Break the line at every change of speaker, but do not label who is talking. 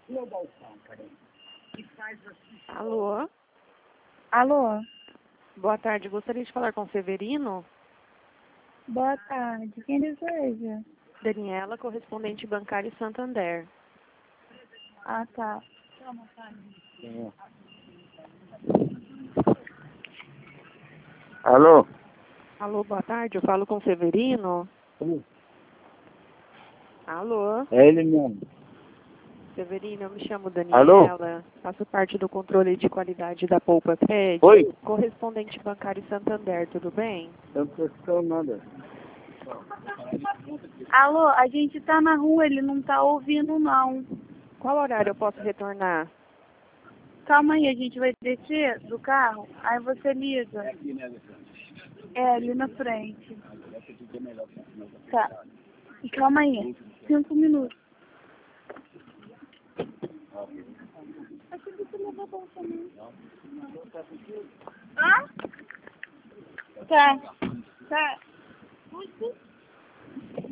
Alô?
Alô?
Boa tarde, gostaria de falar com o Severino?
Boa tarde. Quem deseja?
Daniela, correspondente bancário Santander.
Ah, tá.
Alô?
Alô, boa tarde, eu falo com o Severino? Alô?
É ele mesmo.
Severino, eu me chamo
Alô?
Daniela, faço parte do controle de qualidade da Poupa Ped.
Oi?
Correspondente bancário Santander, tudo bem?
Eu não tô escutando nada.
Alô, a gente tá na rua, ele não tá ouvindo, não.
Qual horário eu posso retornar?
Calma aí, a gente vai descer do carro, aí você liga. É, ali na frente. Tá. E calma aí, 5 minutos. Acho que você levou a bolsa também. Hã? Tá. Tá.